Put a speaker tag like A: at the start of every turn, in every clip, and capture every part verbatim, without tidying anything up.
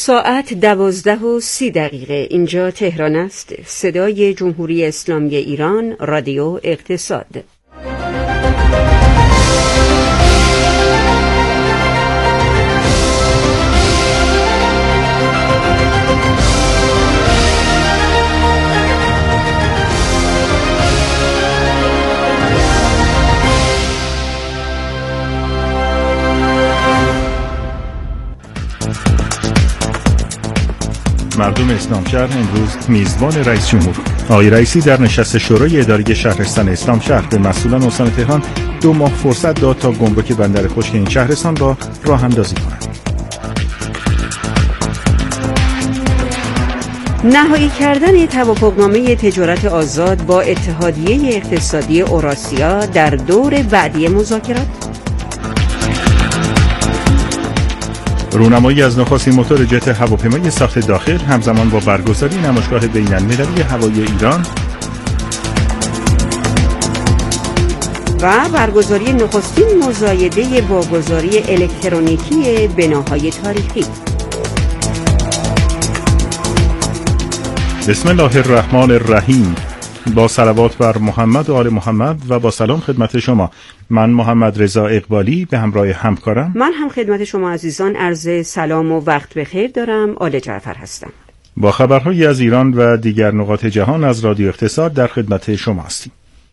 A: ساعت دوازده و سی دقیقه اینجا تهران است. صدای جمهوری اسلامی ایران، رادیو اقتصاد.
B: مردم اسلامشهر امروز میزبان رئیس جمهور آقای رئیسی در نشست شورای اداری شهرستان اسلامشهر به مسئولان استان تهران دو ماه فرصت داد تا گمرک بندر خشک این شهرستان را راه اندازی کنند.
A: نهایی کردن توافقنامه تجارت آزاد با اتحادیه اقتصادی اوراسیا در دور بعدی مذاکرات.
B: رونمایی از نخستین موتور جت هواپیمای ساخت داخل همزمان با برگزاری نمایشگاه بین‌المللی هوایی ایران
A: و برگزاری نخستین مزایده واگذاری الکترونیکی بناهای تاریخی.
B: بسم الله الرحمن الرحیم. با صلوات بر محمد و آل محمد و با سلام خدمت شما. من محمد رضا اقبالی به همراه همکارم
A: من هم خدمت شما عزیزان عرض سلام و وقت بخیر دارم. آل جعفر هستم. با
B: خبرهایی از ایران و دیگر نقاط جهان از رادیو اقتصاد در خدمت شما هستیم.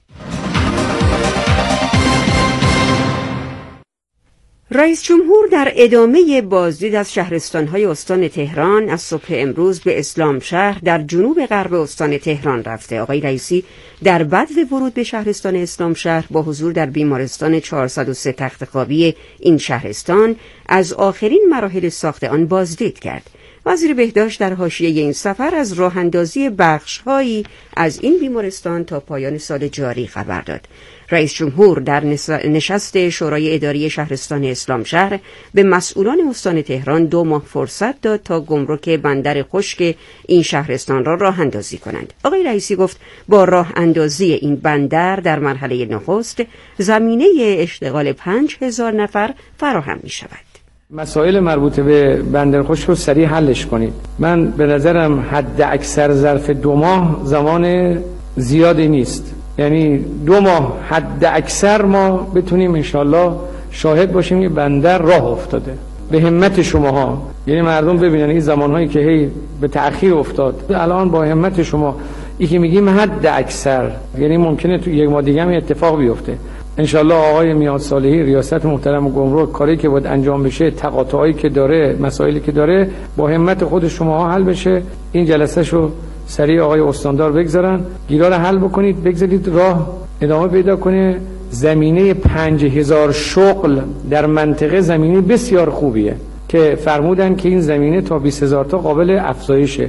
A: رئیس جمهور در ادامه بازدید از شهرستان‌های استان تهران از صبح امروز به اسلامشهر در جنوب غرب استان تهران رفته. آقای رئیسی در بدو ورود به شهرستان اسلامشهر با حضور در بیمارستان چهارصد و سه تخت خوابی این شهرستان از آخرین مراحل ساخت آن بازدید کرد. وزیر بهداشت در حاشیه این سفر از راه اندازی بخش‌هایی از این بیمارستان تا پایان سال جاری خبر داد. رئیس جمهور در نشست شورای اداری شهرستان اسلامشهر به مسئولان استان تهران دو ماه فرصت داد تا گمرک بندر خشک این شهرستان را راه اندازی کنند. آقای رئیسی گفت با راه اندازی این بندر در مرحله نخست زمینه اشتغال پنج هزار نفر فراهم می شود.
C: مسائل مربوط به بندر خشک رو سریع حلش کنید. من به نظرم حد اکثر ظرف دو ماه زمان زیادی نیست، یعنی دو ماه حد اکثر ما بتونیم انشالله شاهد باشیم یه بندر راه افتاده. به همت شماها، یعنی مردم ببینن این زمانهایی که هی به تأخیر افتاد الان با همت شما ای که میگیم حد اکثر، یعنی ممکنه تو یک ماه دیگه هم اتفاق بیفته. انشالله آقای میاد صالحی ریاست محترم گمرک کاری که باید انجام بشه، تقاطعایی که داره، مسائلی که داره با همت خود شماها حل بشه. این جلسه شو سریع آقای استاندار بگذارن، گیرا رو حل بکنید، بگذارید راه ادامه پیدا کنه. زمینه پنج هزار شغل در منطقه زمینه بسیار خوبیه که فرمودن که این زمینه تا بیست هزار تا قابل افزایشه.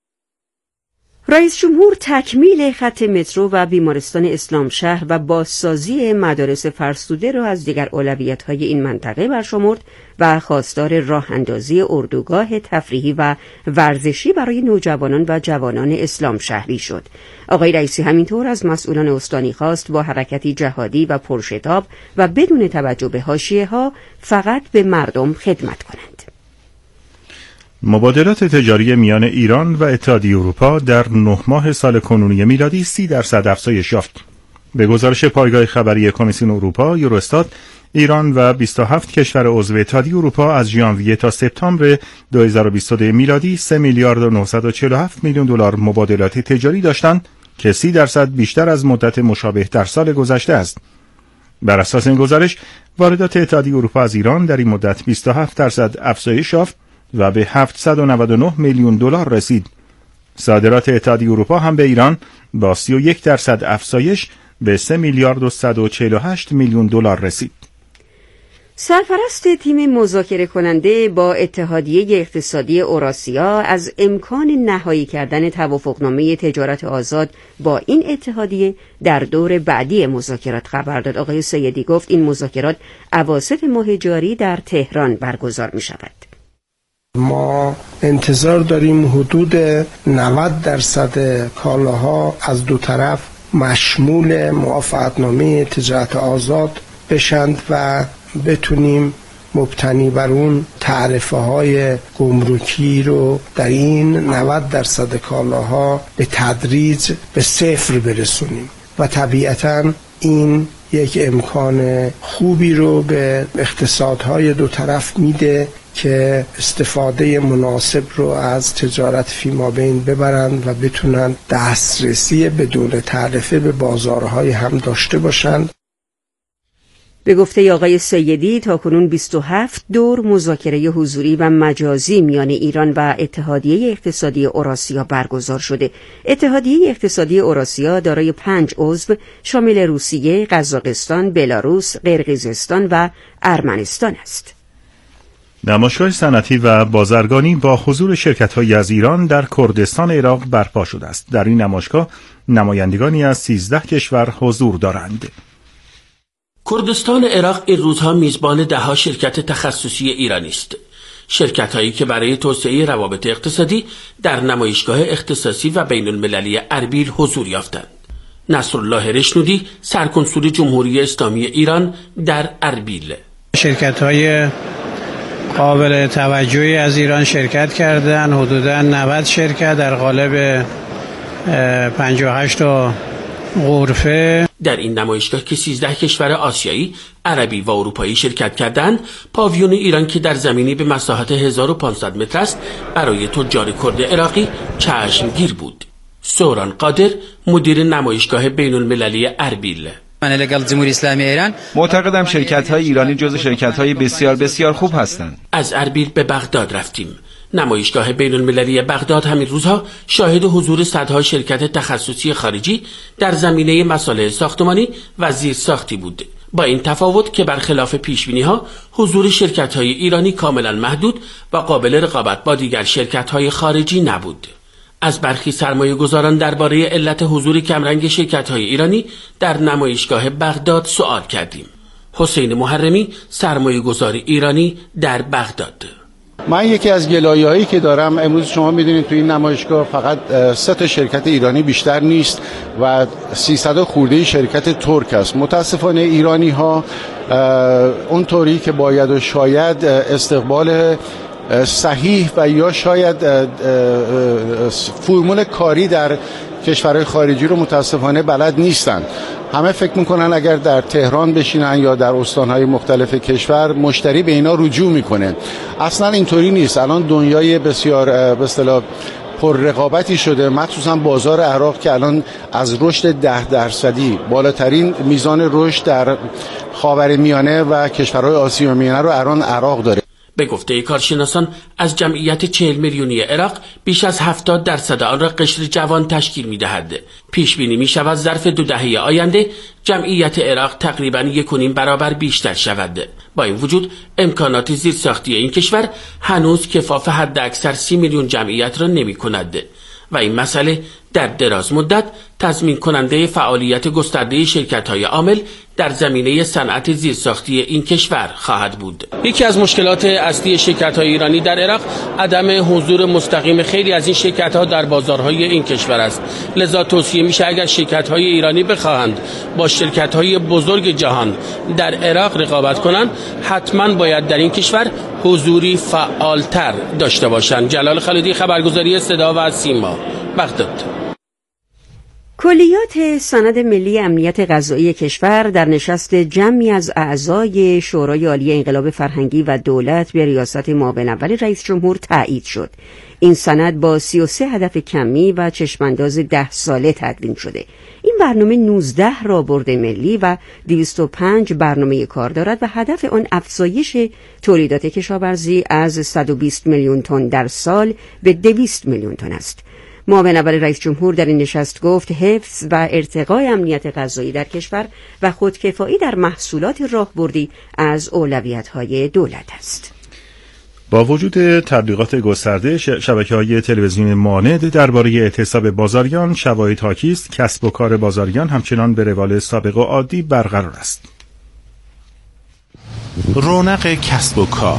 A: رئیس جمهور تکمیل خط مترو و بیمارستان اسلامشهر و بازسازی مدارس فرسوده را از دیگر اولویت‌های این منطقه برشمرد و خواستار راه اندازی اردوگاه تفریحی و ورزشی برای نوجوانان و جوانان اسلامشهری شد. آقای رئیسی همینطور از مسئولان استانی خواست با حرکتی جهادی و پرشتاب و بدون توجه به حاشیه‌ها فقط به مردم خدمت کنند.
B: مبادلات تجاری میان ایران و اتحادیه اروپا در نه ماه سال کنونی میلادی سی درصد افزایش یافت. به گزارش پایگاه خبری کمیسیون اروپا یوروستات، ایران و بیست و هفت کشور عضو اتحادیه اروپا از ژانویه تا سپتامبر دو هزار و بیست و دو میلادی سه میلیارد و نهصد و چهل و هفت میلیون دلار مبادلات تجاری داشتند که سی درصد بیشتر از مدت مشابه در سال گذشته است. بر اساس این گزارش، واردات اتحادیه اروپا از ایران در این مدت بیست و هفت درصد افزایش یافت و به هفتصد و نود و نه میلیون دلار رسید. صادرات اتحادیه اروپا هم به ایران با سی و یک درصد افزایش به سه میلیارد و صد و چهل و هشت میلیون دلار رسید.
A: سرپرست تیم مذاکره کننده با اتحادیه اقتصادی اوراسیا از امکان نهایی کردن توافقنامه تجارت آزاد با این اتحادیه در دور بعدی مذاکرات خبر داد. آقای سیدی گفت این مذاکرات اواسط ماه جاری در تهران برگزار می شود.
D: ما انتظار داریم حدود نود درصد کالاها از دو طرف مشمول موافقتنامه تجارت آزاد بشند و بتونیم مبتنی بر اون تعرفه های گمرکی رو در این نود درصد کالاها به تدریج به صفر برسونیم و طبیعتاً این یک امکان خوبی رو به اقتصادهای دو طرف میده که استفاده مناسب رو از تجارت فیمابین ببرند و بتونن دسترسی بدون تعرفه به بازارهای هم داشته باشند.
A: به گفته آقای سیدی تاکنون بیست و هفت دور مذاکره حضوری و مجازی میان ایران و اتحادیه اقتصادی اوراسیا برگزار شده. اتحادیه اقتصادی اوراسیا دارای پنج عضو شامل روسیه، قزاقستان، بلاروس، قرقیزستان و ارمنستان است.
B: نمایشگاه صنعتی و بازرگانی با حضور شرکت‌هایی از ایران در کردستان عراق برپا شده است. در این نمایشگاه نمایندگانی از سیزده کشور حضور دارند.
E: کردستان عراق این روزها میزبان ده‌ها شرکت تخصصی ایرانی است. شرکت‌هایی که برای توسعه روابط اقتصادی در نمایشگاه اختصاصی و بین‌المللی اربیل حضور یافتند. نصرالله رشنودی، سرکنسول جمهوری اسلامی ایران در اربیل:
F: شرکت‌های قابل توجهی از ایران شرکت کردند، حدوداً نود شرکت در قالب پنجاه و هشت تا غرفه.
E: در این نمایشگاه که سیزده کشور آسیایی، عربی و اروپایی شرکت کردند، پاویون ایران که در زمینی به مساحت هزار و پانصد متر است برای تجار کرد عراقی چشمگیر بود. سوران قادر، مدیر نمایشگاه بین‌المللی اربیل:
G: من لگل جمهوری اسلامی ایران
H: معتقدم شرکت‌های ایرانی جزو شرکت‌های بسیار بسیار خوب هستند.
E: از اربیل به بغداد رفتیم. نمایشگاه بین‌المللی بغداد همین روزها شاهد حضور صدها شرکت تخصصی خارجی در زمینه مصالح ساختمانی و زیرساختی بود، با این تفاوت که برخلاف پیشبینی‌ها حضور شرکت‌های ایرانی کاملا محدود و قابل رقابت با دیگر شرکت‌های خارجی نبود. از برخی سرمایه گذاران درباره علت حضور کمرنگ شرکت‌های ایرانی در نمایشگاه بغداد سوال کردیم. حسین محرمی، سرمایه گذار ایرانی در بغداد:
I: من یکی از گلایه‌هایی که دارم، امروز شما میدونید تو این نمایشگاه فقط سه تا شرکت ایرانی بیشتر نیست و سیصد خورده شرکت ترک است. متاسفانه ایرانی‌ها اونطوری که باید و شاید استقبال صحیح و یا شاید فرمول کاری در کشورهای خارجی رو متاسفانه بلد نیستن. همه فکر میکنن اگر در تهران بشینن یا در استانهای مختلف کشور مشتری به اینا رجوع میکنه. اصلا اینطوری نیست. الان دنیای بسیار به اصطلاح پر رقابتی شده، مخصوصا بازار عراق که الان از رشد ده درصدی بالاترین میزان رشد در خاورمیانه و کشورهای آسیا میانه رو الان عراق داره.
E: به گفته کارشناسان از جمعیت چهل میلیونی عراق بیش از هفتاد درصد آن را قشر جوان تشکیل می‌دهد. پیش بینی می‌شود ظرف دو دهه آینده جمعیت عراق تقریباً یک و نیم برابر بیشتر شود. با این وجود امکانات زیرساختی این کشور هنوز کفاف حداکثر سی میلیون جمعیت را نمی‌کند و این مسئله در دراز مدت تضمین کننده فعالیت گسترده شرکت‌های عامل در زمینه صنعت زیرساختی این کشور خواهد بود. یکی از مشکلات اصلی شرکت‌های ایرانی در عراق عدم حضور مستقیم خیلی از این شرکت‌ها در بازارهای این کشور است. لذا توصیه میشه اگر شرکت‌های ایرانی بخواهند با شرکت‌های بزرگ جهان در عراق رقابت کنند، حتما باید در این کشور حضوری فعالتر داشته باشند. جلال خالدی، خبرگزاری صدا و سیما، بغداد.
A: کلیات سند ملی امنیت غذایی کشور در نشست جمعی از اعضای شورای عالی انقلاب فرهنگی و دولت به ریاست معاون اول رئیس جمهور تایید شد. این سند با سی و سه هدف کمی و چشمانداز ده ساله تدوین شده. این برنامه نوزده راهبرد ملی و دویست و پنج برنامه کار دارد و هدف آن افزایش تولیدات کشاورزی از صد و بیست میلیون تن در سال به دویست میلیون تن است. معاون اول رئیس جمهور در این نشست گفت حفظ و ارتقای امنیت غذایی در کشور و خودکفایی در محصولات راهبردی از اولویت‌های دولت است.
B: با وجود تبلیغات گسترده شبکه‌های تلویزیونی مانند درباره اعتصاب بازاریان، شواهد حاکی است کسب و کار بازاریان همچنان به روال سابق و عادی برقرار است.
J: رونق کسب و کار،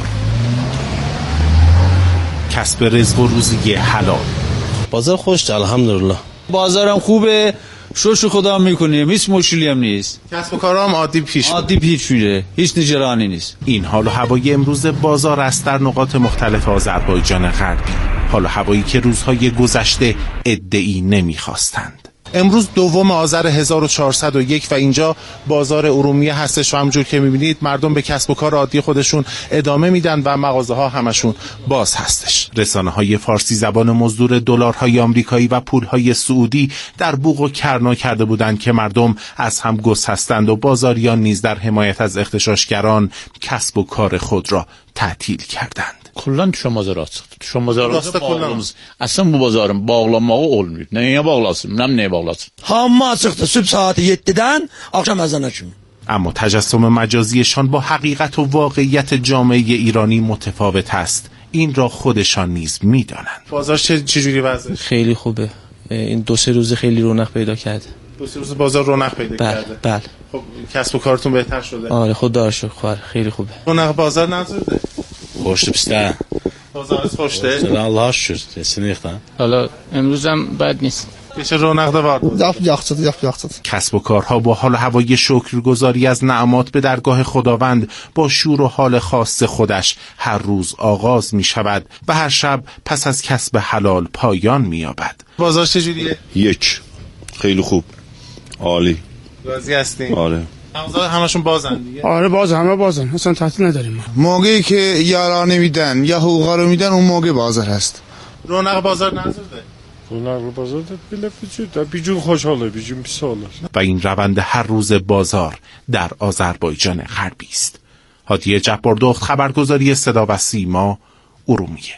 J: کسب رزق و روزی حلال.
K: بازار خوش، الحمدلله. بازارم خوبه، شوش خدا میکنیم، هیچ مشکلی هم نیست.
J: کسب و کار هم عادی پیش
K: عادی پیش میره، هیچ نگرانی نیست.
J: این حال و هوای امروز بازار است در نقاط مختلف آذربایجان غربی. حال و هوایی که روزهای گذشته عده‌ای نمیخواستند. امروز دوم آذر هزار و چهارصد و یک و اینجا بازار ارومیه هستش و همونجور که میبینید مردم به کسب و کار عادی خودشون ادامه میدن و مغازه ها همشون باز هستش. رسانه های فارسی زبان مزدور دلارهای آمریکایی و پولهای سعودی در بوق و کرنا کرده بودند که مردم از هم گسستند و بازاریان نیز در حمایت از اغتشاشگران کسب و کار خود را تعطیل کردند.
L: کلان تو مازارات تو مازارات bağlamız aslında bu bazarın bağlanmağı olmuyor. Neye bağlasın? Nem neye bağlasın?
M: Hamma açıqdı sübh saat yeddidən akşam əzanına kimi.
J: اما تجسم مجازیشان با حقیقت و واقعیت جامعه ایرانی متفاوت است. این را خودشان نیز میدانند.
B: بازار چه چجوری وضعش؟
N: خیلی خوبه. این دو سه روز خیلی رونق پیدا کرده.
B: دو سه روز بازار رونق پیدا
N: بل،
B: کرده.
N: بله.
B: خب کسب و کارتون بهتر شده؟
N: آره خدا رو شکر خیلی خوبه.
B: رونق بازار نزده؟
L: Hoştu piste.
B: بازار خوشته؟
L: Allah'a şükür. Kesinlikle.
C: حالا امروز هم بد نیست.
B: چه رونق دار؟
D: yaxşıdır, yaxşı, yaxşıdır.
J: کسب و کارها با حال و هوای شکرگزاری از نعمات به درگاه خداوند با شور و حال خاص خودش هر روز آغاز می شود و هر شب پس از کسب حلال پایان می یابد.
B: بازار چجوریه؟
L: یک. خیلی خوب. عالی.
B: راضی هستین؟
L: آره.
B: مغازه همشون بازن دیگه.
O: آره باز همه بازن، اصلا تعطیل نداریم ما.
I: موقعی که یارانه میدن یا حقوقا رو میدن اون موقع بازار هست.
B: رونق بازار نزده؟
O: رونق بازار بله بجور بیجون خوشحاله بیجون بیساله.
J: و این روند هر روز بازار در آذربایجان غربی است. هادی جباردخت، خبرگزاری صدا و سیما، ارومیه.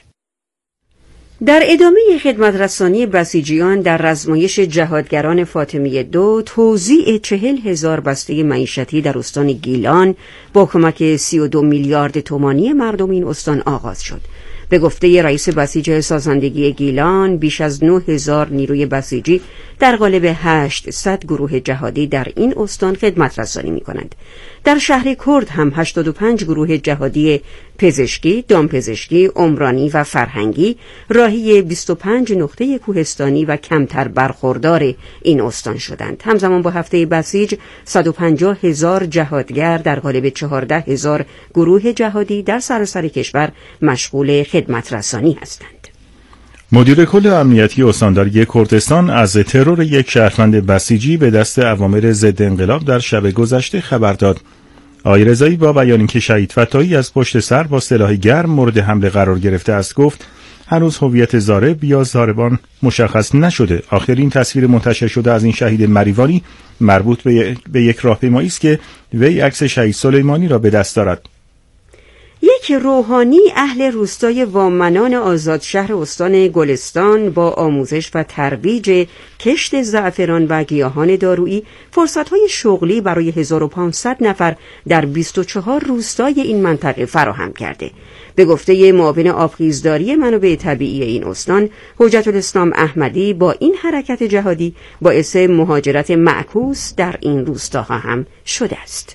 A: در ادامه خدمت رسانی بسیجیان در رزمایش جهادگران فاطمیه دو توزیع چهل هزار بسته معیشتی در استان گیلان با کمک سی و دو میلیارد تومانی مردم این استان آغاز شد. به گفته رئیس بسیج سازندگی گیلان بیش از نه هزار نیروی بسیجی در قالب هشتصد گروه جهادی در این استان خدمت رسانی می کنند. در شهر کرد هم هشتاد و پنج گروه جهادی پزشکی، دامپزشکی، عمرانی و فرهنگی راهی بیست و پنج نقطه کوهستانی و کمتر برخوردار این استان شدند. همزمان با هفته بسیج صد و پنجاه هزار جهادگر در قالب چهارده هزار گروه جهادی در سراسر کشور مشغول خدمت رسانی هستند.
B: مدیر کل امنیتی استانداری کردستان از ترور یک شهروند بسیجی به دست اوامر ضد انقلاب در شب گذشته خبر داد. آقای رضایی با بیان اینکه شهید فتایی از پشت سر با سلاح گرم مورد حمله قرار گرفته است گفت هنوز هویت ضارب یا ضاربان مشخص نشده. آخرین تصویر منتشر شده از این شهید مریوانی مربوط به یک راهپیمایی است که وی عکس شهید سلیمانی را به دست دارد.
A: یک روحانی اهل روستای وامنان آزاد شهر استان گلستان با آموزش و ترویج کشت زعفران و گیاهان دارویی فرصت‌های شغلی برای هزار و پانصد نفر در بیست و چهار روستای این منطقه فراهم کرده. به گفته معاون آبخیزداری منابع طبیعی این استان، حجت الاسلام احمدی، با این حرکت جهادی باعث مهاجرت معکوس در این روستاها هم شده است.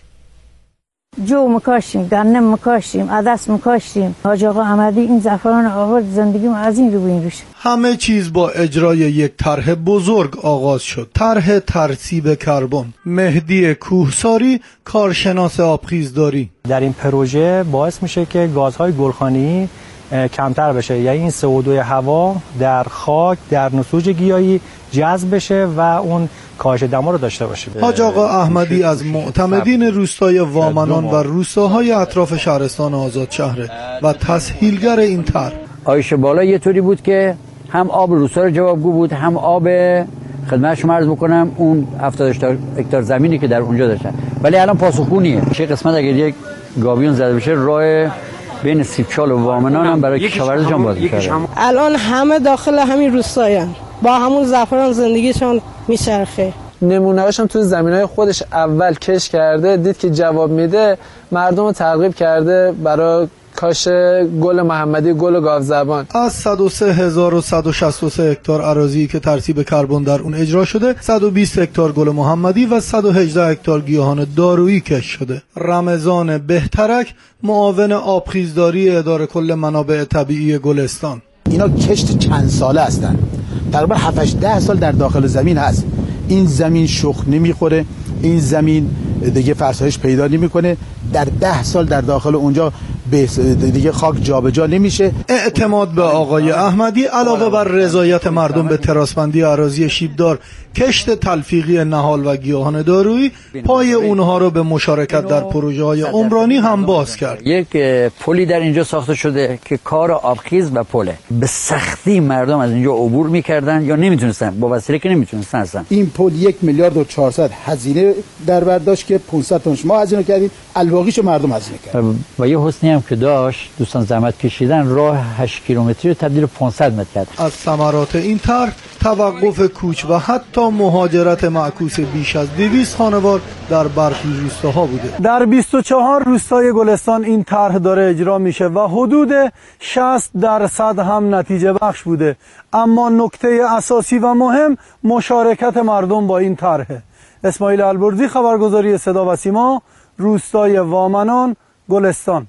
P: جو مکاشیم، گندم مکاشیم، عدس مکاشیم. حاج آقا احمدی این زعفران آورد، زندگیم از این رو به این روش.
Q: همه چیز با اجرای یک طرح بزرگ آغاز شد. طرح ترسیب کربن. مهدی کوهساری، کارشناس آبخیزداری.
R: در این پروژه باعث میشه که گازهای گلخانی کمتر بشه، یعنی این سی او دو هوا در خاک، در نسوج گیاهی جذب بشه و اون کاهش دما رو داشته باشه.
Q: حاج آقا احمدی از معتمدین روستای وامنان و روستاهای اطراف شهرستان آزاد شهره و تسهیلگر این طرح.
S: آیش بالا یه طوری بود که هم آب روستا رو جوابگو بود، هم آب خدمت شما عرض بکنم اون هفتاد هکتار زمینی که در اونجا داشتن، ولی الان پاسخگونیه. چه قسمت اگر یک گاویون زده بشه راه بین سیبچال و وامنان هم برای کشاورزشان باز میشه.
T: الان همه داخل همین روستایان با همون زعفران زندگیشون میچرخه.
U: نمونه‌هاش هم تو زمینای خودش اول کش کرده، دید که جواب میده، مردم رو ترغیب کرده برای کاش گل محمدی، گل گاوزبان.
Q: از صد و سه هزار و صد و شصت و سه هکتار اراضی که ترسیب کربن در اون اجرا شده، صد و بیست هکتار گل محمدی و صد و هجده هکتار گیاهان دارویی کش شده. رمضان بهترک، معاون آبخیزداری اداره کل منابع طبیعی گلستان.
V: اینا کشت چند ساله هستن، تقریبا هفت ده سال در داخل زمین هست.
F: این زمین شخم نمیخوره، این زمین دیگه فرسایش پیدا نمیکنه، در ده سال در داخل اونجا دیگه خاک جابجا نمیشه.
Q: اعتماد به آقای احمدی علاوه بر رضایت مردم به تراسبندی اراضی شیبدار، کشت تلفیقی نهال و گیاهان دارویی پای اونها رو به مشارکت در پروژه های عمرانی هم باز کرد.
S: یک پلی در اینجا ساخته شده که کار آبخیز و پله، به سختی مردم از اینجا عبور میکردن یا نمیتونستن، با وسیله که نمیتونستن اصلا.
F: این پل یک میلیارد و چهارصد هزینه در بر داشت که پانصد تنش ما هزینه کردیم، الواقیشو مردم هزینه کردن.
S: و یه حسنی هم که داشت، دوستان زحمت کشیدن راه هشت کیلومتری رو تبدیل پانصد متر کرد.
Q: از ثمرات این طرح توقف کوچ و حتی مهاجرت معکوس بیش از دویست خانوار در برخی روستاها بوده. در بیست و چهار روستای گلستان این طرح داره اجرا میشه و حدود شصت درصد هم نتیجه بخش بوده، اما نکته اساسی و مهم مشارکت مردم با این طرحه. اسماعیل البرزی، خبرگزاری صدا و سیما، روستای وامنان، گلستان.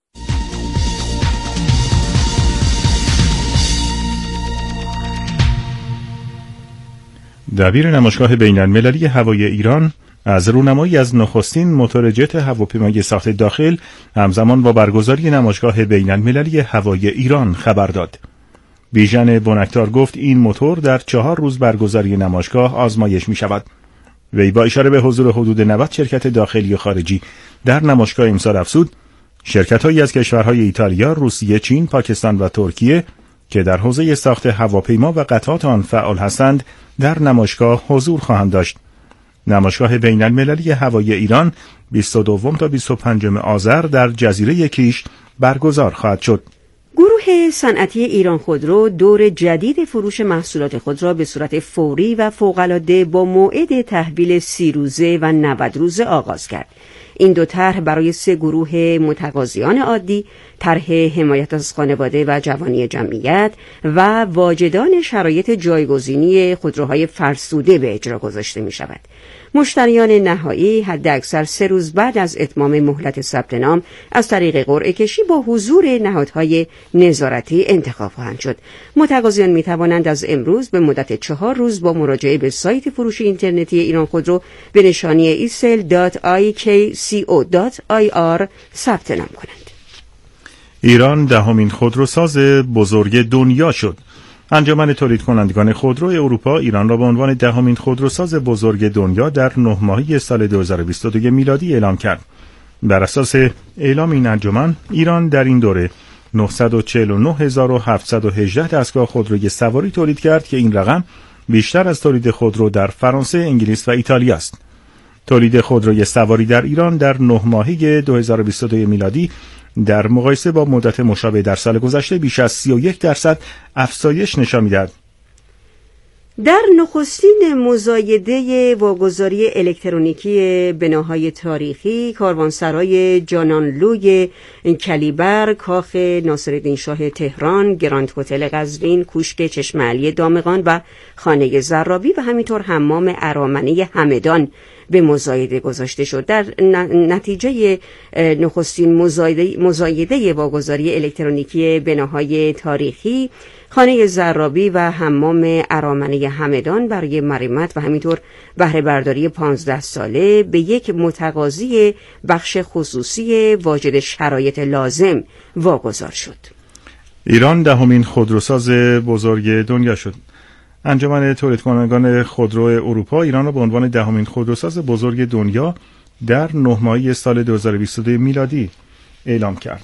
B: دبیر نمایشگاه بین‌المللی هوایی ایران از رونمایی از نخستین موتور جت هواپیمای ساخت داخل همزمان با برگزاری نمایشگاه بین‌المللی هوایی ایران خبر داد. بیژن بنکتار گفت این موتور در چهار روز برگزاری نمایشگاه آزمایش می شود. وی با اشاره به حضور حدود نود شرکت داخلی و خارجی در نمایشگاه امسال افزود شرکت‌هایی از کشورهای ایتالیا، روسیه، چین، پاکستان و ترکیه که در حوزه ساخت هواپیما و قطعات آن فعال هستند در نمایشگاه حضور خواهند داشت. نمایشگاه بین‌المللی هوایی ایران بیست و دو تا بیست و پنج آذر در جزیره کیش برگزار خواهد شد.
A: گروه صنعتی ایران خودرو دور جدید فروش محصولات خود را به صورت فوری و فوق‌العاده با موعد تحویل سی روزه و نود روزه آغاز کرد. این دو طرح برای سه گروه متقاضیان عادی، طرح حمایت از خانواده و جوانی جمعیت و واجدان شرایط جایگزینی خودروهای فرسوده به اجرا گذاشته می شود. مشتریان نهایی حداکثر سه روز بعد از اتمام مهلت ثبت نام از طریق قرعه کشی با حضور نهادهای نظارتی انتخاب خواهند شد. متقاضیان می توانند از امروز به مدت چهار روز با مراجعه به سایت فروش اینترنتی ایران خودرو به نشانی ای سل دات آی کی سی او دات آی آر ثبت نام کنند.
B: ایران دهمین خودروساز بزرگ دنیا شد. انجمن تولید کنندگان خودرو اروپا ایران را به عنوان دهمین خودروساز بزرگ دنیا در نه ماهه سال دو هزار و بیست و دو میلادی اعلام کرد. بر اساس اعلام این انجمن، ایران در این دوره نهصد و چهل و نه هزار و هفتصد و هجده دستگاه خودروی سواری تولید کرد که این رقم بیشتر از تولید خودرو در فرانسه، انگلیس و ایتالیا است. تولید خودروی سواری در ایران در نه ماهه دو هزار و بیست و دو میلادی در مقایسه با مدت مشابه در سال گذشته بیش از سی و یک درصد افزایش نشان می‌دهد.
A: در نخستین مزایده واگذاری الکترونیکی بناهای تاریخی، کاروانسرای جانانلوی کلیبر، کاخ ناصرالدین شاه تهران، گراند هتل قزوین، کوشک چشم علی دامغان و خانه زرابی و همینطور حمام ارامنه همدان به مزایده گذاشته شد. در نتیجه نخستین مزایده, مزایده واگذاری الکترونیکی بناهای تاریخی، خانه زرابی و حمام ارامنه همدان برای مرمت و همینطور بهره برداری پانزده ساله به یک متقاضی بخش خصوصی واجد شرایط لازم واگذار شد.
B: ایران دهمین خودروساز بزرگ دنیا شد. انجمن تولید کنندگان خودرو اروپا ایران را به عنوان دهمین خودروساز بزرگ دنیا در نه ماهه سال دو هزار و بیست و دو میلادی اعلام کرد.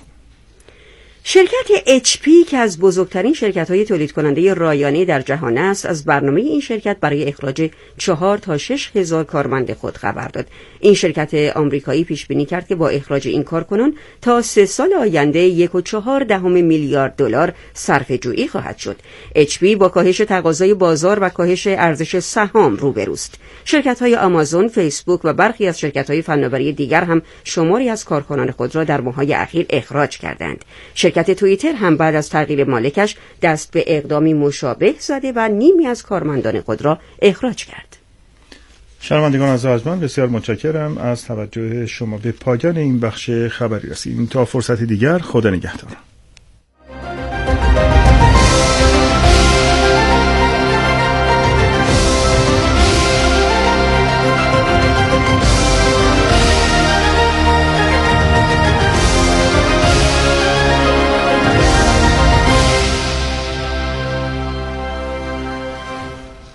A: شرکت اچ پی که از بزرگترین شرکت‌های تولید کننده رایانه در جهان است، از برنامه این شرکت برای اخراج چهار تا شش هزار کارمند خود خبر داد. این شرکت آمریکایی پیش بینی کرد که با اخراج این کارکنان تا سه سال آینده یک و چهار دهم میلیارد دلار صرفه جویی خواهد شد. اچ پی با کاهش تقاضای بازار و کاهش ارزش سهام روبروست. شرکت‌های آمازون، فیسبوک و برخی از شرکت‌های فناوری دیگر هم شماری از کارکنان خود را در ماه‌های اخیر اخراج کردند. شرکت توییتر هم بعد از تغییر مالکش دست به اقدامی مشابه زده و نیمی از کارمندان خود را اخراج کرد.
B: شنوندگان عزیز، من بسیار متشکرم از توجه شما. به پایان این بخش خبری رسیدیم. تا فرصت دیگر، خدا نگهدار.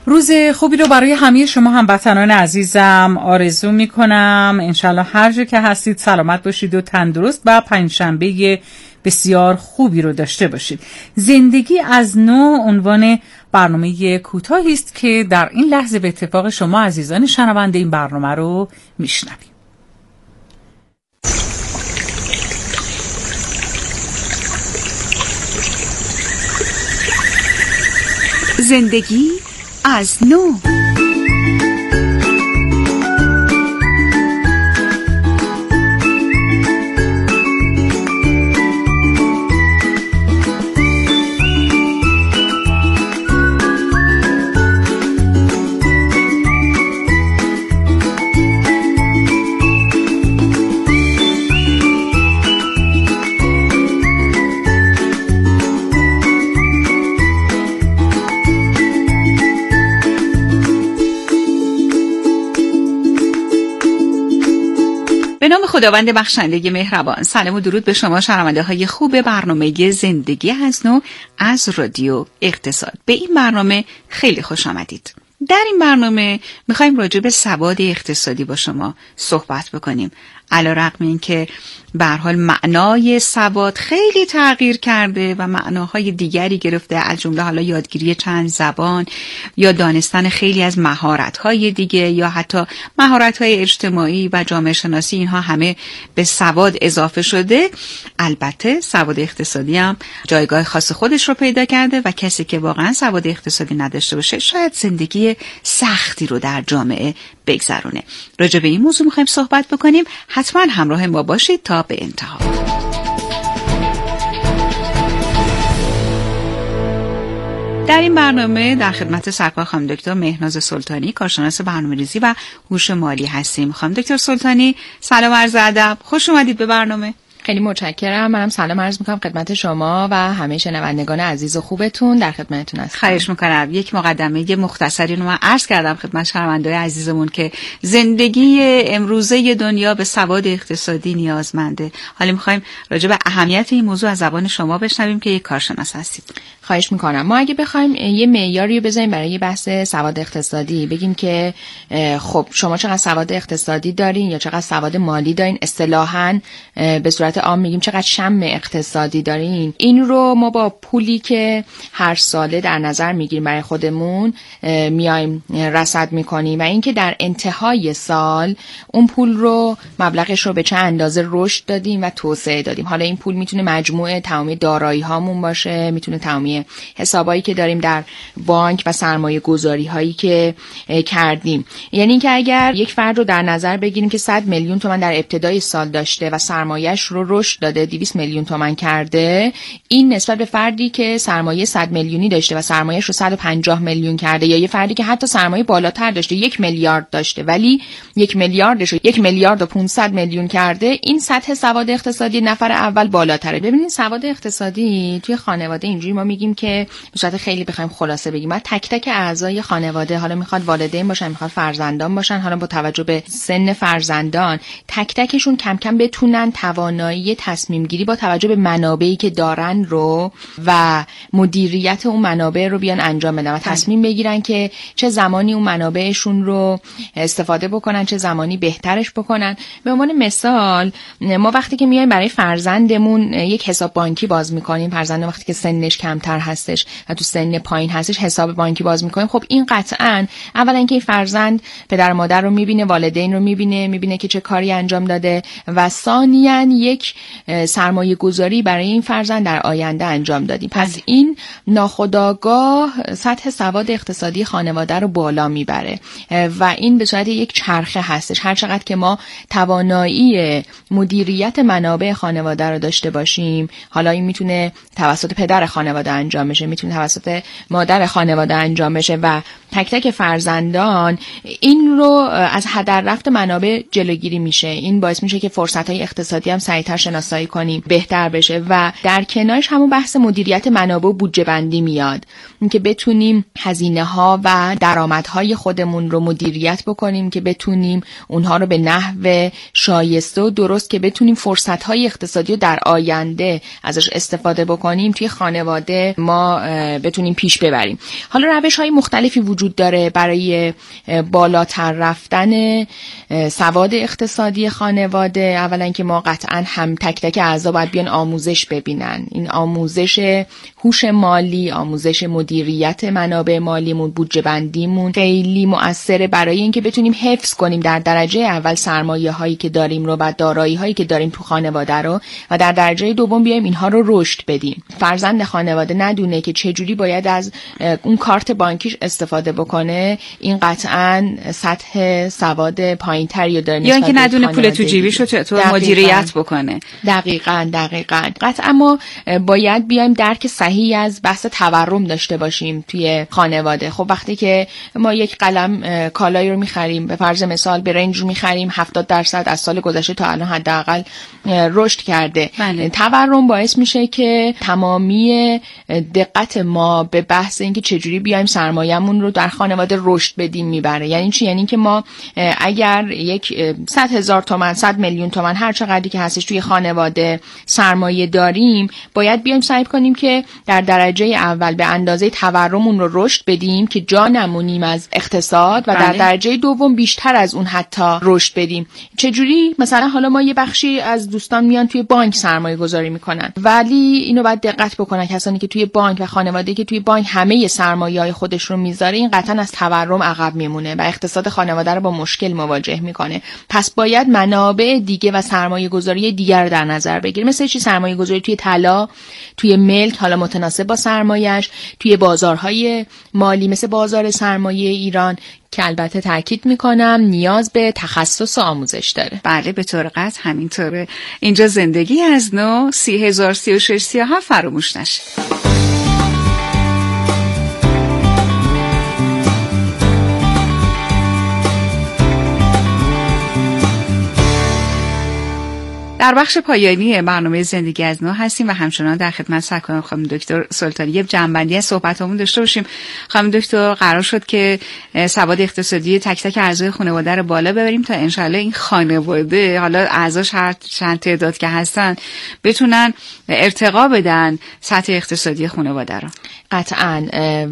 G: روز خوبی رو برای همه شما هموطنان عزیزم آرزو میکنم. انشالله هر جا که هستید سلامت باشید و تندرست و پنجشنبه بسیار خوبی رو داشته باشید. زندگی از نو عنوان برنامه کوتاهی است که در این لحظه به اتفاق شما عزیزان شنونده این برنامه رو میشنویم.
A: زندگی از نو.
V: به نام خداوند بخشنده مهربان. سلام و درود به شما شنونده های خوب برنامه زندگی از نو از رادیو اقتصاد. به این برنامه خیلی خوش آمدید. در این برنامه میخوایم راجع به سواد اقتصادی با شما صحبت بکنیم. علیرغم اینکه به هر حال معنای سواد خیلی تغییر کرده و معناهای دیگری گرفته، از جمله حالا یادگیری چند زبان یا دانستن خیلی از مهارت‌های دیگه یا حتی مهارت‌های اجتماعی و جامعه شناسی، اینها همه به سواد اضافه شده. البته سواد اقتصادی هم جایگاه خاص خودش رو پیدا کرده و کسی که واقعا سواد اقتصادی نداشته باشه شاید زندگی سختی رو در جامعه بگذرونه. راجع به این موضوع می‌خوایم صحبت بکنیم. حتما همراه ما باشید تا به انتها. در این برنامه در خدمت سرکار خانم دکتر مهناز سلطانی، کارشناس برنامه‌ریزی و هوش مالی هستیم. خانم دکتر سلطانی سلام عرض ادب، خوش اومدید به برنامه.
W: خیلی متشکرم. منم سلام عرض میکنم خدمت شما و همه شنوندگان عزیز و خوبتون. در خدمتتون هستم.
V: خواهش میکنم. یک مقدمه مختصری رو من عرض کردم خدمت شنوندگان عزیزمون که زندگی امروزه دنیا به سواد اقتصادی نیازمنده. حالا میخوایم راجع به اهمیت این موضوع از زبان شما بشنویم که یک کارشناس هستید.
W: خواهش میکنم. ما اگه بخوایم یه معیاری رو بزنیم برای بحث سواد اقتصادی، بگیم که خب شما چقدر سواد اقتصادی دارین یا چقدر سواد مالی دارین، اصطلاحاً به صورت عام میگیم چقدر شم اقتصادی دارین، این رو ما با پولی که هر ساله در نظر میگیریم برای خودمون میایم رصد میکنیم و اینکه در انتهای سال اون پول رو مبلغش رو به چه اندازه رشد دادیم و توسعه دادیم. حالا این پول میتونه مجموعه تمام دارایی هامون باشه، میتونه تمام حسابایی که داریم در بانک و سرمایه گذاری هایی که کردیم. یعنی اینکه اگر یک فرد رو در نظر بگیریم که صد میلیون تومان در ابتدای سال داشته و سرمایه‌اش رو رشد داده دویست میلیون تومان کرده، این نسبت به فردی که سرمایه صد میلیونی داشته و سرمایه‌اش رو صد و پنجاه میلیون کرده، یا یه فردی که حتی سرمایه بالاتر داشته یک میلیارد داشته ولی یک میلیاردش رو یک میلیارد و پانصد میلیون کرده، این سطح سواد اقتصادی نفر اول بالاتره. ببینید سواد اقتصادی توی خانواده اینجوری ما میگیم که به صورت خیلی بخوایم خلاصه بگیم، بعد تک تک اعضای خانواده، حالا میخواد والدین باشن، میخواد فرزندان باشن، حالا با توجه به سن فرزندان تک تکشون کم کم بتونن توانایی تصمیم گیری با توجه به منابعی که دارن رو و مدیریت اون منابع رو بیان انجام بدن و تصمیم بگیرن که چه زمانی اون منابعشون رو استفاده بکنن، چه زمانی بهترش بکنن. به عنوان مثال ما وقتی که میایم برای فرزندمون یک حساب بانکی باز میکنیم، فرزند وقتی که سنش کمتر هستش و تو سن پایین هستش حساب بانکی باز میکنیم، خب این قطعاً اولا اینکه این فرزند پدر مادر رو میبینه، والدین رو میبینه، میبینه که چه کاری انجام داده و ثانیاً یک سرمایه گذاری برای این فرزند در آینده انجام دادیم. پس این ناخودآگاه سطح سواد اقتصادی خانواده رو بالا میبره و این به صورت یک چرخه هستش. هر چقدر که ما توانایی مدیریت منابع خانواده رو داشته باشیم، حالا این میتونه توسط پدر خانواده انجام بشه، میتونه توسط مادر خانواده انجام بشه و تک تک فرزندان، این رو از هدر رفت منابع جلوگیری میشه. این باعث میشه که فرصت‌های اقتصادی هم سریعتر بهتر شناسایی کنیم بهتر بشه. و در کنارش همون بحث مدیریت منابع و بودجه بندی میاد، اینکه بتونیم هزینه ها و درآمدهای خودمون رو مدیریت بکنیم که بتونیم اونها رو به نحو شایسته و درست که بتونیم فرصت های اقتصادی رو در آینده ازش استفاده بکنیم توی خانواده ما بتونیم پیش ببریم. حالا روش های مختلفی وجود داره برای بالاتر رفتن سواد اقتصادی خانواده. اولا که ما قطعا هم تک تک اعضا باید بیان آموزش ببینن. این آموزش هوش مالی، آموزش مدیریت منابع مالیمون، بودجه بندیمون خیلی مؤثره برای اینکه بتونیم حفظ کنیم در درجه اول سرمایه هایی که داریم رو و دارایی هایی که داریم تو خانواده رو، و در درجه دوم بیایم اینها رو رشد بدیم. فرزند خانواده ندونه که چجوری باید از اون کارت بانکیش استفاده بکنه، این قطعا سطح سواد پایین‌تری رو داره.
V: یا اینکه ندونه پول تو جیبیش رو چطور مدیریت بکنه.
W: دقیقاً دقیقاً. قطعا ما باید بیایم درک صحیح از بحث تورم داشته باشیم توی خانواده. خب وقتی که ما یک قلم کالایی رو می‌خریم، به فرض مثال برنج رو می‌خریم، هفتاد درصد از سال گذشته تا الان حداقل رشد کرده. بله. تورم باعث میشه که تمامی دقت ما به بحث اینکه چجوری بیایم سرمایه‌مون رو در خانواده رشد بدیم میبره. یعنی چی؟ یعنی که ما اگر یک صد هزار تومان، صد میلیون تومان، هر چقدری که هستش توی خانواده سرمایه داریم، باید بیایم سعی کنیم که در درجه اول به اندازه تورممون رو رشد بدیم که جا نمونیم از اقتصاد، و در درجه دوم بیشتر از اون حتی رشد بدیم. چجوری؟ مثلا حالا ما یه بخشی از دوستان میان توی بانک سرمایه گذاری میکنن، ولی اینو باید دقت بکنن کسانی که توی بانک و خانواده‌ای که توی بانک همه سرمایه‌های خودش رو میذاره، این قطعا از تورم عقب میمونه و اقتصاد خانواده رو با مشکل مواجه میکنه. پس باید منابع دیگه و سرمایه گذاری دیگر رو در نظر بگیریم. مثل چی؟ سرمایه گذاری توی طلا، توی ملک، حالا متناسب با سرمایه‌اش، توی بازارهای مالی مثل بازار سرمایه ایران که البته تاکید میکنم نیاز به تخصص و آموزش داره.
V: بله به طور قطع همینطوره. اینجا زندگی از نو سی هزار سی و شش سی و هفت فراموش نشه. در بخش پایانی برنامه زندگی از نو هستیم و همچنان در خدمت سرکار خانم دکتر سلطانی یه جنبندی از صحبتامون داشته باشیم. خانم دکتر قرار شد که سواد اقتصادی تک تک اعضای خانواده رو بالا ببریم تا انشالله این خانواده، حالا اعضاش هر چند تعداد که هستن، بتونن ارتقا بدن سطح اقتصادی خانواده رو.
W: قطعاً.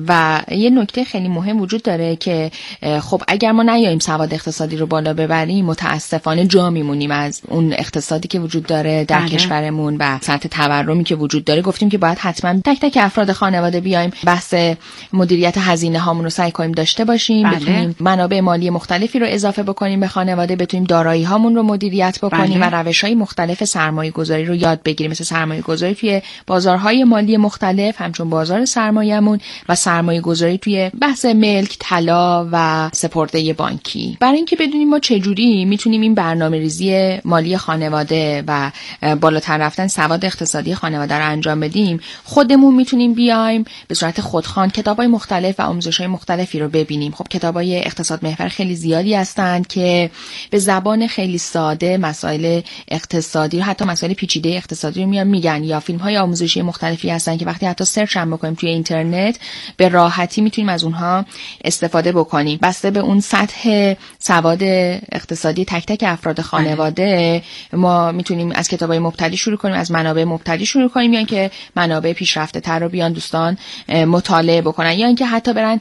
W: و یه نکته خیلی مهم وجود داره که خب اگر ما نیاییم سواد اقتصادی رو بالا ببریم، متاسفانه جا میمونیم از اون اقتصادی که وجود داره در بله. کشورمون و سطح تورمی که وجود داره. گفتیم که باید حتما تک تک افراد خانواده بیایم بحث مدیریت هزینه هامون رو سعی کنیم داشته باشیم، بله. بتونیم منابع مالی مختلفی رو اضافه بکنیم به خانواده، بتونیم دارایی هامون رو مدیریت بکنیم بله. و روش‌های مختلف سرمایه گذاری رو یاد بگیریم، مثل سرمایه گذاری توی بازارهای مالی مختلف همچون بازار سرمایه‌مون و سرمایه گذاری توی بحث ملک، طلا و سپرده بانکی. برای اینکه بدونیم ما چجوری میتونیم این برنامه‌ریزی مالی خانواده و بالاتر رفتن سواد اقتصادی خانواده رو انجام بدیم، خودمون میتونیم بیایم به صورت خودخوان کتابای مختلف و آموزش‌های مختلفی رو ببینیم. خب کتابای اقتصاد محور خیلی زیادی هستند که به زبان خیلی ساده مسائل اقتصادی، حتی مسائل پیچیده اقتصادی رو میان میگن، یا فیلم‌های آموزشی مختلفی هستن که وقتی حتی سرچ هم بکنیم توی اینترنت به راحتی میتونیم از اونها استفاده بکنیم. بسته به اون سطح سواد اقتصادی تک تک افراد خانواده ما میتونیم از کتابای مبتدی شروع کنیم، از منابع مبتدی شروع کنیم، یا اینکه منابع پیشرفته تر رو بیان دوستان مطالعه بکنن، یا اینکه حتی برن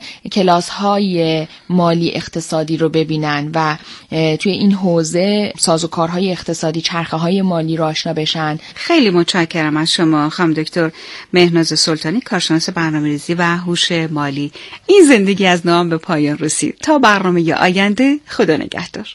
W: کلاس‌های مالی اقتصادی رو ببینن و توی این حوزه سازوکارهای اقتصادی، چرخه‌های مالی رو آشنا بشن.
V: خیلی متشکرم از شما خانم دکتر مهناز سلطانی، کارشناس برنامه‌ریزی و هوش مالی. این زندگی از نام به پایان رسید. تا برنامه آینده، خدا نگهدار.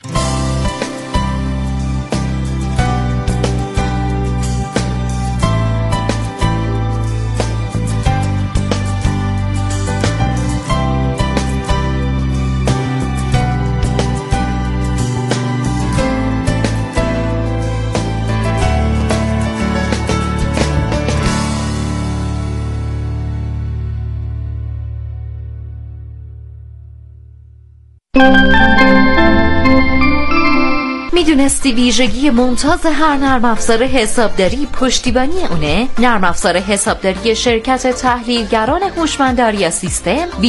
E: میدونستی ویژگی ممتاز هر نرم افزار حسابداری پشتیبانی اونه؟ نرم افزار حسابداری شرکت تحلیلگران هوشمند آریا سیستم